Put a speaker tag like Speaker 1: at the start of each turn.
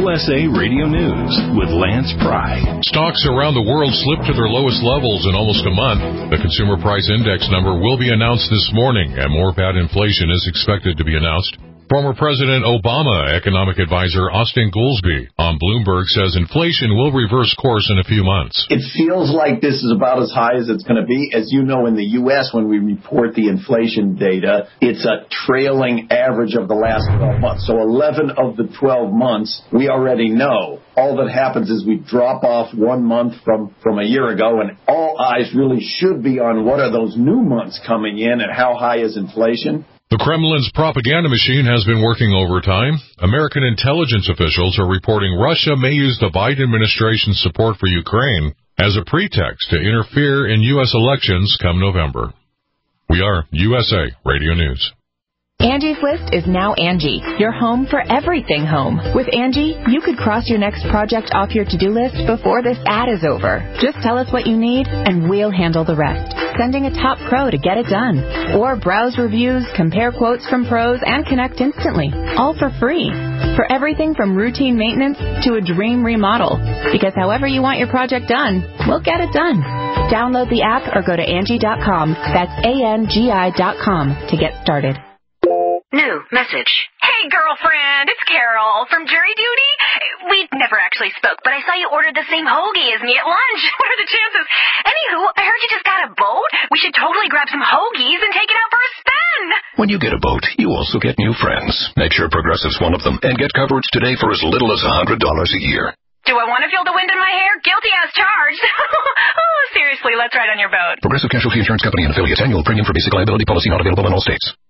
Speaker 1: USA Radio News with Lance Pry.
Speaker 2: Stocks around the world slipped to their lowest levels in almost a month. The Consumer Price Index number will be announced this morning, and more bad inflation is expected to be announced. Former President Obama economic advisor Austin Goolsbee on Bloomberg says inflation will reverse course in a few months.
Speaker 3: It feels like this is about as high as it's going to be. As you know, in the U.S., when we report the inflation data, it's a trailing average of the last 12 months. So 11 of the 12 months, we already know. All that happens is we drop off 1 month from a year ago, and all eyes really should be on what are those new months coming in and how high is inflation.
Speaker 2: The Kremlin's propaganda machine has been working overtime. American intelligence officials are reporting Russia may use the Biden administration's support for Ukraine as a pretext to interfere in U.S. elections come November. We are USA Radio News.
Speaker 4: Angie's List is now Angie, your home for everything home. With Angie, you could cross your next project off your to-do list before this ad is over. Just tell us what you need, and we'll handle the rest. Sending a top pro to get it done. Or browse reviews, compare quotes from pros, and connect instantly. All for free. For everything from routine maintenance to a dream remodel. Because however you want your project done, we'll get it done. Download the app or go to Angie.com. That's ANGI.com to get started.
Speaker 5: New message. Hey, girlfriend, it's Carol from jury duty. We never actually spoke, but I saw you ordered the same hoagie as me at lunch. What are the chances? Anywho, I heard you just got a boat. We should totally grab some hoagies and take it out for a spin.
Speaker 6: When you get a boat, you also get new friends. Make sure Progressive's one of them and get coverage today for as little as $100 a year.
Speaker 5: Do I want to feel the wind in my hair? Guilty as charged. Oh, seriously, let's ride on your boat.
Speaker 6: Progressive Casualty Insurance Company and affiliates. Annual premium for basic liability policy not available in all states.